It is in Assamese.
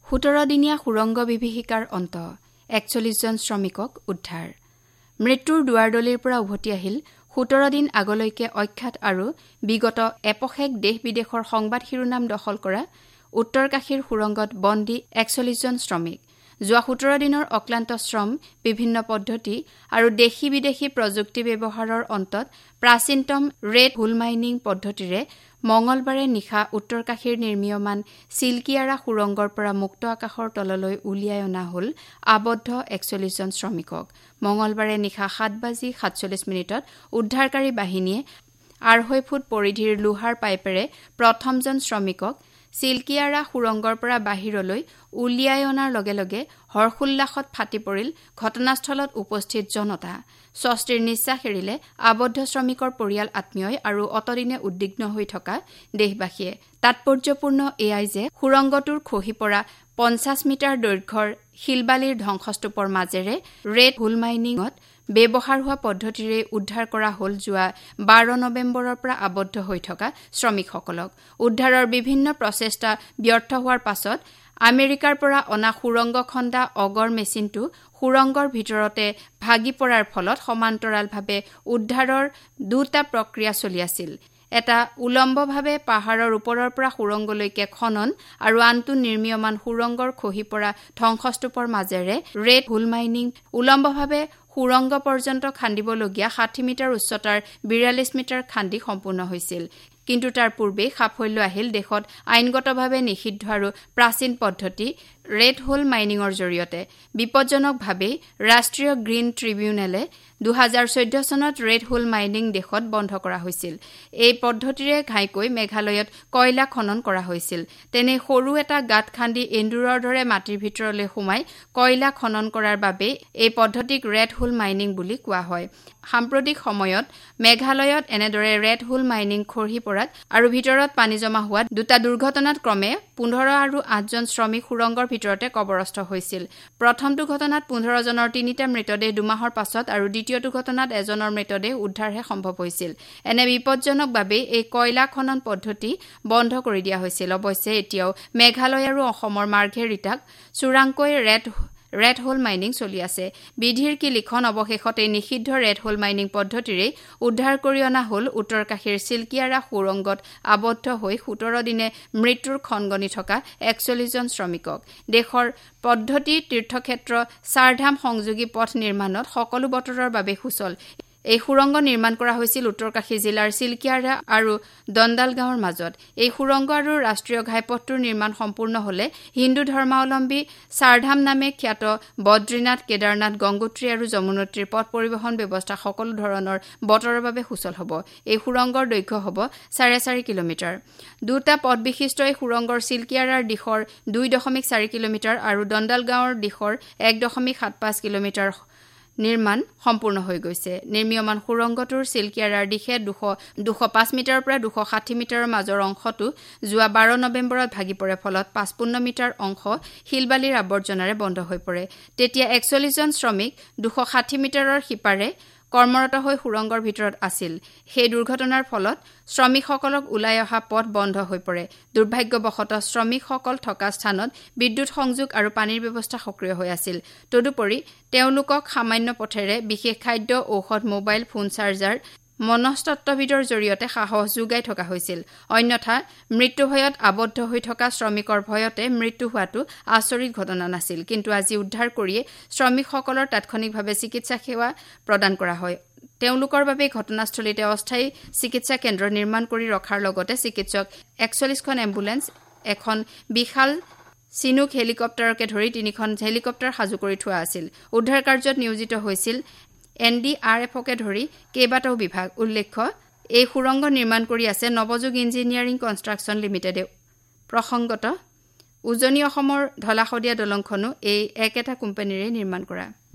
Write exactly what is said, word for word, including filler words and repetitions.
সোতৰ দিনীয়া সুৰংগ বিভীষিকাৰ অন্ত একচল্লিশ জন শ্ৰমিকক উদ্ধাৰ মৃত্যুৰ দুৱাৰদলিৰ পৰা উভতি আহিল সোতৰ দিন আগলৈকে অখ্যাত আৰু বিগত এপশেক দেশ বিদেশৰ সংবাদ শিৰোনাম দখল কৰা উত্তৰকাশীৰ সুৰংগত বন্দী একচল্লিশ জন শ্ৰমিক যোৱা সোতৰ দিনৰ অক্লান্ত শ্ৰম বিভিন্ন পদ্ধতি আৰু দেশী বিদেশী প্ৰযুক্তি ব্যৱহাৰৰ অন্তত প্ৰাচীনতম ৰেড হোল মাইনিং পদ্ধতিৰে মঙলবাৰে নিশা উত্তৰকাশীৰ নিৰ্মীয়মান চিলকিয়াৰা সুৰংগৰ পৰা মুক্ত আকাশৰ তললৈ উলিয়াই অনা হ'ল আবদ্ধ একচল্লিশ জন শ্ৰমিকক মঙলবাৰে নিশা সাত বাজি সাতচল্লিশ মিনিটত উদ্ধাৰকাৰী বাহিনীয়ে আঢ়ৈ ফুট পৰিধিৰ লোহাৰ পাইপেৰে প্ৰথমজন শ্ৰমিকক চিলকিয়াৰা সুৰংগৰ পৰা বাহিৰলৈ উলিয়াই অনাৰ লগে লগে হৰ্ষোল্লাসত ফাটি পৰিল ঘটনাস্থলত উপস্থিত জনতা স্বস্তিৰ নিশ্বাস এৰিলে আবদ্ধ শ্ৰমিকৰ পৰিয়াল আত্মীয় আৰু অতদিনে উদ্বিগ্ন হৈ থকা দেশবাসীয়ে তাৎপৰ্যপূৰ্ণ এয়াই যে সুৰংগটোৰ খহি পৰা পঞ্চাশ মিটাৰ দৈৰ্ঘ্যৰ শিলবালিৰ ধ্বংসস্তূপৰ মাজেৰে ৰেড হোল মাইনিঙত ব্যৱহাৰ হোৱা পদ্ধতিৰে উদ্ধাৰ কৰা হ'ল যোৱা বাৰ নৱেম্বৰৰ পৰা আবদ্ধ হৈ থকা শ্ৰমিকসকলক উদ্ধাৰৰ বিভিন্ন প্ৰচেষ্টা ব্যৰ্থ হোৱাৰ পাছত আমেৰিকাৰ পৰা অনা সুৰংগ খন্দা অগৰ মেচিনটো সুৰংগৰ ভিতৰতে ভাগি পৰাৰ ফলত সমান্তৰালভাৱে উদ্ধাৰৰ দুটা প্ৰক্ৰিয়া চলি আছিল এটা উলম্বভাৱে পাহাৰৰ ওপৰৰ পৰা সুৰংগলৈকে খনন আৰু আনটো নিৰ্মীয়মান সুৰংগৰ খহি পৰা ধ্বংসস্তূপৰ মাজেৰে ৰেড হোল মাইনিং উলম্বভাৱে সুৰংগ পৰ্যন্ত খান্দিবলগীয়া ষাঠি মিটাৰ উচ্চতাৰ বিৰাল্লিশ মিটাৰ খান্দি সম্পূৰ্ণ হৈছিল কিন্তু তাৰ পূৰ্বে সাফল্য আহিল দেশত আইনগতভাৱে নিষিদ্ধ আৰু প্ৰাচীন পদ্ধতি ৰেড হোল মাইনিঙৰ জৰিয়তে বিপজ্জনকভাৱে ৰাষ্ট্ৰীয় গ্ৰীণ ট্ৰিবিউনেলে দুই হাজাৰ চৈধ্য চনত ৰেড হোল মাইনিং দেশত বন্ধ কৰা হৈছিল এই পদ্ধতিৰে ঘাইকৈ মেঘালয়ত কয়লা খনন কৰা হৈছিল তেনে সৰু এটা গাঁত খান্দি এন্দুৰৰ দৰে মাটিৰ ভিতৰলৈ সোমাই কয়লা খনন কৰাৰ বাবে এই পদ্ধতিক ৰেড হোল মাইনিং বুলি কোৱা হয় সাম্প্ৰতিক সময়ত মেঘালয়ত এনেদৰে ৰেড হোল মাইনিং খহি পৰাত আৰু ভিতৰত পানী জমা হোৱাত দুটা দুৰ্ঘটনাত ক্ৰমে পোন্ধৰ আৰু আঠজন শ্ৰমিক সুৰংগৰ ভিতৰতে কবৰস্থ হৈছিল প্ৰথমটো ঘটনাত পোন্ধৰ জনৰ তিনিটা মৃতদেহ দুমাহৰ পাছত আৰু দ্বিতীয়টো ঘটনাত এজনৰ মৃতদেহ উদ্ধাৰহে সম্ভৱ হৈছিল এনে বিপজ্জনকভাৱে এই কয়লা খনন পদ্ধতি বন্ধ কৰি দিয়া হৈছিল অৱশ্যে এতিয়াও মেঘালয় আৰু অসমৰ মাৰ্ঘেৰিটাক চোৰাংকৈ ৰেড ৰেড হোল মাইনিং চলি আছে বিধিৰ কি লিখন অৱশেষতে নিষিদ্ধ ৰেড হোল মাইনিং পদ্ধতিৰে উদ্ধাৰ কৰি অনা হ'ল উত্তৰকাশীৰ চিলকিয়াৰা সুৰংগত আবদ্ধ হৈ সোতৰ দিনে মৃত্যুৰ খনগনি থকা একচল্লিশ জন শ্ৰমিকক দেশৰ পদ্ধতি তীৰ্থক্ষেত্ৰ চাৰধাম সংযোগী পথ নিৰ্মাণত সকলো বতৰৰ বাবে সুচল এই সুৰংগ নিৰ্মাণ কৰা হৈছিল উত্তৰকাশী জিলাৰ চিলকিয়াৰা আৰু দণ্ডাল গাঁৱৰ মাজত এই সুৰংগ আৰু ৰাষ্ট্ৰীয় ঘাইপথটোৰ নিৰ্মাণ সম্পূৰ্ণ হলে হিন্দু ধৰ্মাৱলম্বী চাৰধাম নামে খ্যাত বদ্ৰীনাথ কেদাৰনাথ গংগোত্ৰী আৰু যমুনোত্ৰীৰ পথ পৰিবহণ ব্যৱস্থা সকলো ধৰণৰ বতৰৰ বাবে সুচল হ'ব এই সুৰংগৰ দৈৰ্ঘ্য হ'ব চাৰে চাৰি কিলোমিটাৰ দুটা পথ বিশিষ্ট এই সুৰংগৰ চিলকিয়াৰাৰ দিশৰ দুই দশমিক চাৰি কিলোমিটাৰ আৰু দণ্ডাল গাঁৱৰ দিশৰ এক দশমিক সাত পাঁচ কিলোমিটাৰ নিৰ্মাণ সম্পূৰ্ণ হৈ গৈছে নিৰ্মীয়মান সুৰংগটোৰ চিলকিয়াৰাৰ দিশে দুশ পাঁচ মিটাৰৰ পৰা দুশ ষাঠি মিটাৰৰ মাজৰ অংশটো যোৱা বাৰ নৱেম্বৰত ভাগি পৰে ফলত পঁচপন্ন মিটাৰ অংশ শিলবালিৰ আৱৰ্জনাৰে বন্ধ হৈ পৰে তেতিয়া একচল্লিশ জন শ্ৰমিক দুশ ষাঠি মিটাৰৰ সিপাৰে কৰ্মৰত হৈ সুৰংগৰ ভিতৰত আছিল সেই দুৰ্ঘটনাৰ ফলত শ্ৰমিকসকলক ওলাই অহা পথ বন্ধ হৈ পৰে দুৰ্ভাগ্যবশতঃ শ্ৰমিকসকল থকা স্থানত বিদ্যুৎ সংযোগ আৰু পানীৰ ব্যৱস্থা সক্ৰিয় হৈ আছিল তদুপৰি তেওঁলোকক সামান্য পথেৰে বিশেষ খাদ্য ঔষধ মোবাইল ফোন চাৰ্জাৰ মনস্তত্ত্ববিদৰ জৰিয়তে সাহস যোগাই থকা হৈছিল অন্যথা মৃত্যু ভয়ত আবদ্ধ হৈ থকা শ্ৰমিকৰ ভয়তে মৃত্যু হোৱাটো আচৰিত ঘটনা নাছিল কিন্তু আজি উদ্ধাৰ কৰিয়ে শ্ৰমিকসকলৰ তাৎক্ষণিকভাৱে চিকিৎসা সেৱা প্ৰদান কৰা হয় তেওঁলোকৰ বাবে ঘটনাস্থলীতে অস্থায়ী চিকিৎসা কেন্দ্ৰ নিৰ্মাণ কৰি ৰখাৰ লগতে চিকিৎসক একচল্লিশখন এম্বুলেন্স এখন বিশাল চিনুক হেলিকপ্টাৰকে ধৰি তিনিখন হেলিকপ্টাৰ সাজু কৰি থোৱা আছিল উদ্ধাৰ কাৰ্যত নিয়োজিত হৈছিল এন ডি আৰ এফকে ধৰি কেইবাটাও বিভাগ উল্লেখ্য এই সুৰংগ নিৰ্মাণ কৰি আছে নৱযোগ ইঞ্জিনিয়াৰিং কনষ্ট্ৰাকচন লিমিটেডে প্ৰসংগত উজনি অসমৰ ধলাশদিয়া দলংখনো এই একেটা কোম্পানীৰে নিৰ্মাণ কৰা